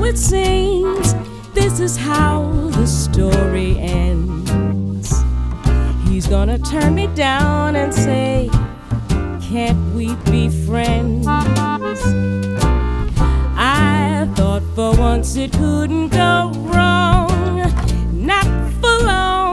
it seems this is how the story ends. He's gonna turn me down and say, can't we be friends? I thought for once it couldn't go wrong, not for long.